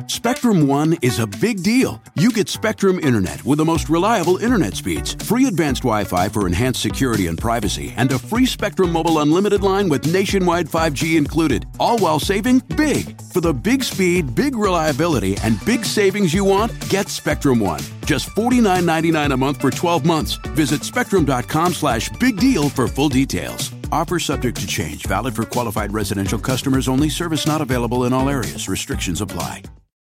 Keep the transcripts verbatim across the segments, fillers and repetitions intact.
Spectrum One is a big deal. You get Spectrum Internet with the most reliable internet speeds, free advanced Wi-Fi for enhanced security and privacy, and a free Spectrum Mobile Unlimited line with nationwide five G included, all while saving big. For the big speed, big reliability, and big savings you want, get Spectrum One. Just forty-nine ninety-nine a month for twelve months. Visit spectrum.com slash big deal for full details. Offer subject to change. Valid for qualified residential customers only. Service not available in all areas. Restrictions apply.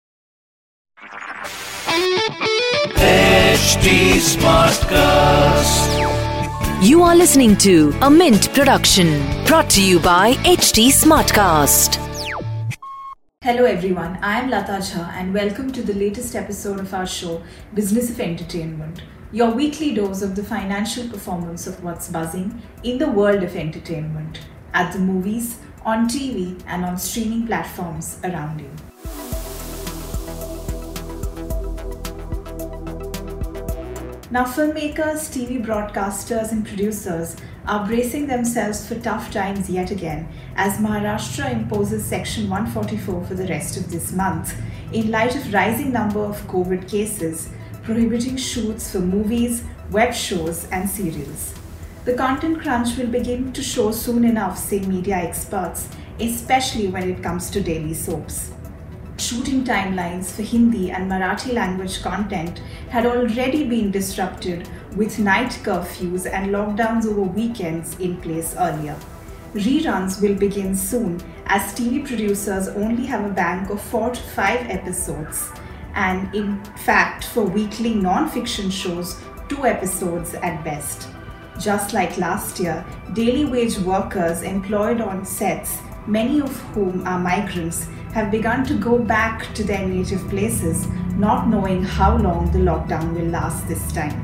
H D Smartcast. You are listening to a Mint production brought to you by H D Smartcast. Hello everyone, I am Lata Jha and welcome to the latest episode of our show, Business of Entertainment, your weekly dose of the financial performance of what's buzzing in the world of entertainment, at the movies, on T V and on streaming platforms around you. Now, filmmakers, T V broadcasters and producers are bracing themselves for tough times yet again as Maharashtra imposes Section one forty-four for the rest of this month in light of rising number of COVID cases, prohibiting shoots for movies, web shows and serials. The content crunch will begin to show soon enough, say media experts, especially when it comes to daily soaps. Shooting timelines for Hindi and Marathi language content had already been disrupted with night curfews and lockdowns over weekends in place earlier. Reruns will begin soon as T V producers only have a bank of four to five episodes and in fact for weekly non-fiction shows, two episodes at best. Just like last year, daily wage workers employed on sets, many of whom are migrants, have begun to go back to their native places, not knowing how long the lockdown will last this time.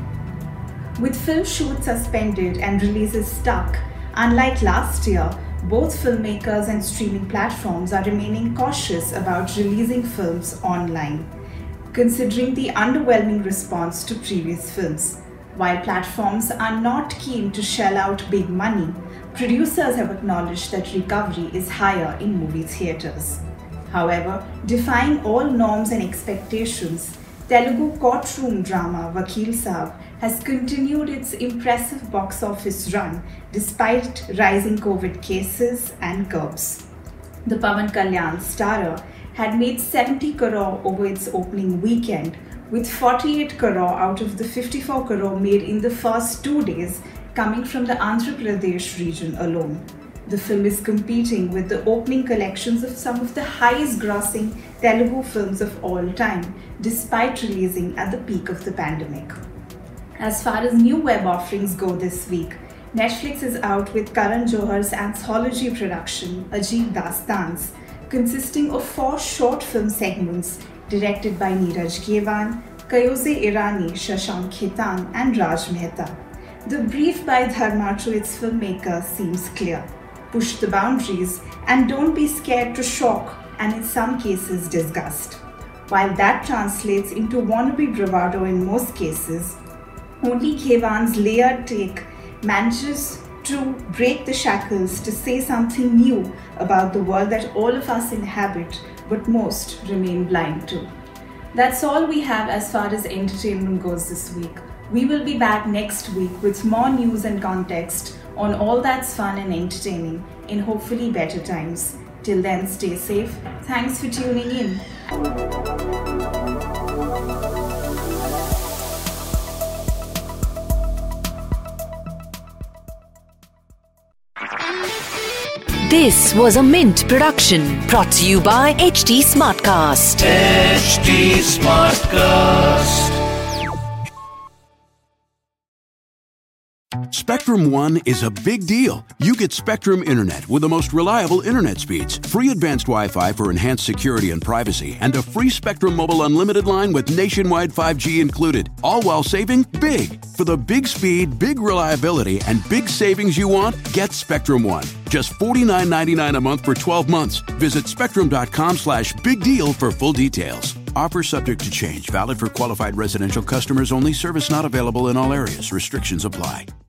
With film shoots suspended and releases stuck, unlike last year, both filmmakers and streaming platforms are remaining cautious about releasing films online, considering the underwhelming response to previous films. While platforms are not keen to shell out big money, producers have acknowledged that recovery is higher in movie theatres. However, defying all norms and expectations, Telugu courtroom drama Vakil Saab has continued its impressive box office run despite rising COVID cases and curbs. The Pawan Kalyan starrer had made seventy crore over its opening weekend, with forty-eight crore out of the fifty-four crore made in the first two days coming from the Andhra Pradesh region alone. The film is competing with the opening collections of some of the highest grossing Telugu films of all time, despite releasing at the peak of the pandemic. As far as new web offerings go this week, Netflix is out with Karan Johar's anthology production, Ajeeb Dastans, consisting of four short film segments directed by Neeraj Kevan, Kayoze Irani, Shashank Khaitan and Raj Mehta. The brief by Dharma to its filmmaker seems clear. Push the boundaries and don't be scared to shock and in some cases disgust. While that translates into wannabe bravado in most cases, only Kevan's layered take manages to break the shackles to say something new about the world that all of us inhabit but most remain blind to. That's all we have as far as entertainment goes this week. We will be back next week with more news and context on all that's fun and entertaining in hopefully better times. Till then, stay safe. Thanks for tuning in. This was a Mint production brought to you by H D Smartcast. H D Smartcast. Spectrum One is a big deal. You get Spectrum Internet with the most reliable internet speeds, free advanced Wi-Fi for enhanced security and privacy, and a free Spectrum Mobile Unlimited line with nationwide five G included, all while saving big. For the big speed, big reliability, and big savings you want, get Spectrum One. Just forty-nine ninety-nine a month for twelve months. Visit spectrum.com slash big deal for full details. Offer subject to change. Valid for qualified residential customers only. Service not available in all areas. Restrictions apply.